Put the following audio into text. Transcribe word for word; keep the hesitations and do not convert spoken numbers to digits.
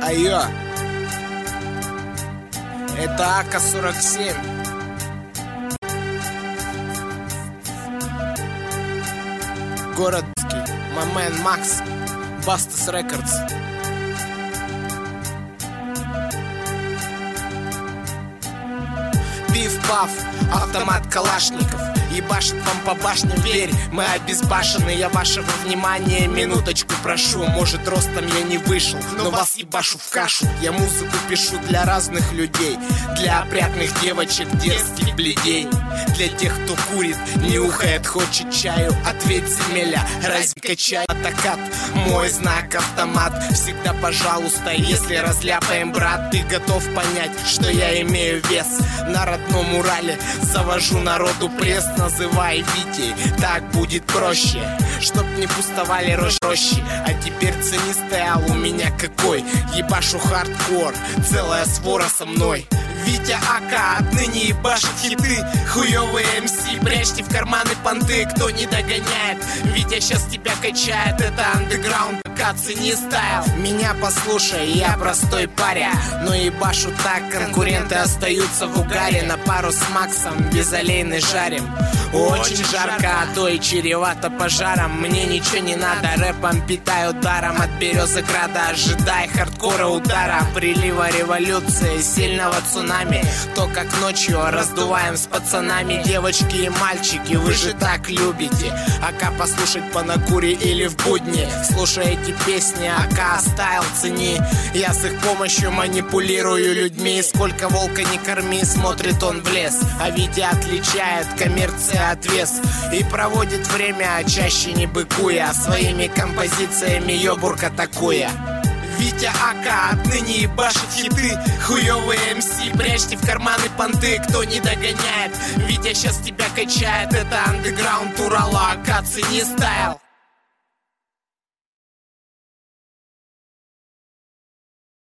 Айо, это АК сорок семь. Городский, Мамен Макс, Бастас Рекордс. Пиф-паф, автомат Калашников. Ебашит вам по башням, верь, мы обезбашены. Я вашего внимания минуточку прошу. Может, ростом я не вышел, но вас ебашу в кашу. Я музыку пишу для разных людей, для опрятных девочек, дерзких бледей, для тех, кто курит, нюхает, хочет чаю. Ответь, земля, разинка чай. Атакат, мой знак автомат. Всегда пожалуйста, если разляпаем, брат, ты готов понять, что я имею вес. На родном Урале завожу народу пресс. Называй Витей, так будет проще, чтоб не пустовали рощи. А теперь цени стоял у меня какой. Ебашу хардкор, целая свора со мной. Витя АК отныне ебашит хиты. Хуёвые эм си, прячьте в карманы понты. Кто не догоняет, Витя сейчас тебя качает. Это андеграунд, АК, цени стайл. Меня послушай, я простой паря, но ебашу так, конкуренты остаются в угаре. На пару с Максом безолейный жарим. Очень жарко, а то и чревато пожаром. Мне ничего не надо, рэпом питаю даром. От березы града ожидай хардкора удара, прилива революции, сильного цунами. То, как ночью раздуваем с пацанами. Девочки и мальчики, вы же так любите АК послушать по накуре или в будни. Слушаете песни АК стайл, цени. Я с их помощью манипулирую людьми. Сколько волка не корми, смотрит он в лес. А Витя отличает коммерция от вес и проводит время, чаще не быкуя, своими композициями ёбурк атакуя. Витя АК отныне ебашит хиты. Хуёвые эм си, прячьте в карманы понты. Кто не догоняет, Витя сейчас тебя качает. Это андеграунд Урала, АК, цени стайл.